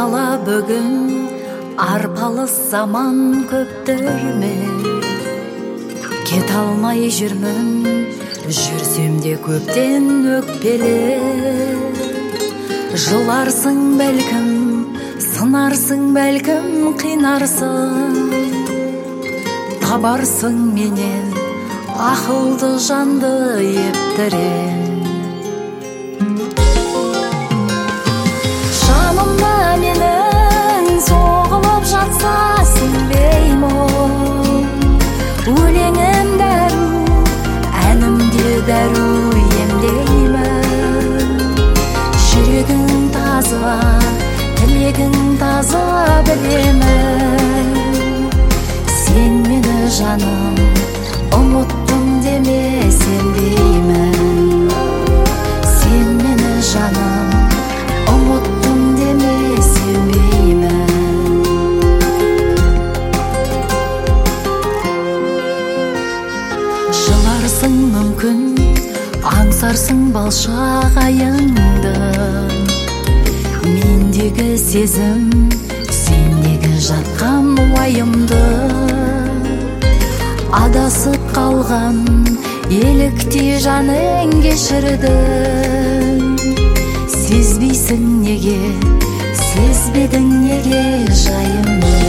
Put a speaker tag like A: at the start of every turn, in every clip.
A: бала бүгін арпалыс заман көптөрме, кете алмай жүрмін, жүрсем де көптен өкпелі. Жыларсың бәлкім, сынарсың бәлкім, қинарсың, табарсың менен ақылды жанды ептірен. Жанымда менің соғылып жатса сенбеймін, өлеңім дәру, әнімде дәру емдеймін. Жүрегің таза, тілегің таза білемін. Сен мені жаным ұмыттым деме сенбеймін. Сен мені жаным ұмыттым деме сенбеймін. Жыларсың мүмкін, аңсарсың балшақ айыңды. Мендегі сезім, сендегі жатқан уайымды. Адасып қалған елікте жаның кешірдің. Сезбейсің неге, сезбедің неге жайымды.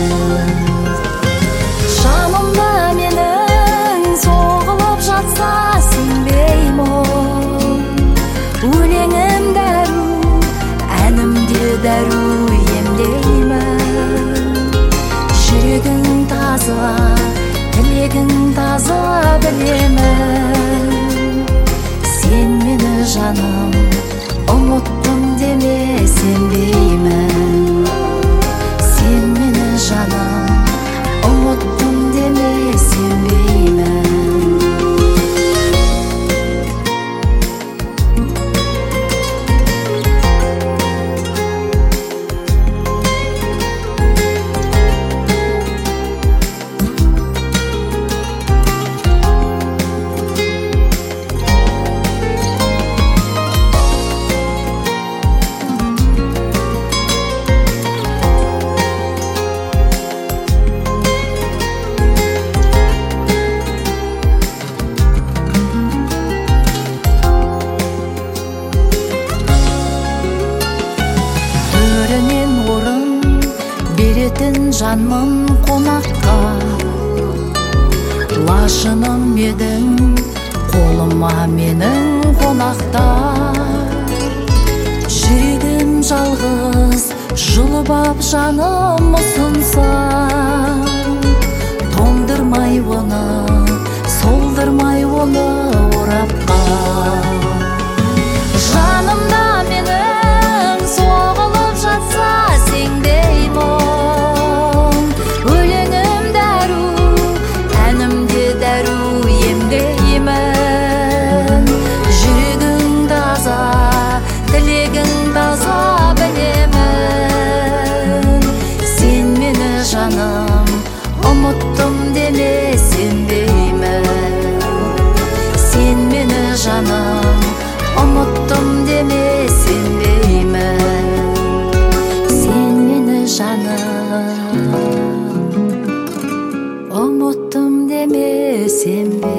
A: Жанымда менің соғылып жатса сенбеймін, өлеңім дәру, әнімде дәру емдеймін. Жүрегің таза, тілегің таза білемін. Сен мені жаным ұмыттым деме сенбеймін. Сен мені жаным ұмыттым деме сенбеймін. Жанмын қонаққа, лашының едің қолыма менің қонақта. Жүрегім жалғыз жұлып ап жаным ұсынса, тоңдырмай оны, солдырмай оны орапқа. Жанымда менің соғылып жатса сеңдеймін. Тілегің таза білемін. Сен мені жаным ұмыттым деме сенбеймін. Сен мені жаным ұмыттым деме сенбеймін. Сен мені жаным ұмыттым деме сенбеймін.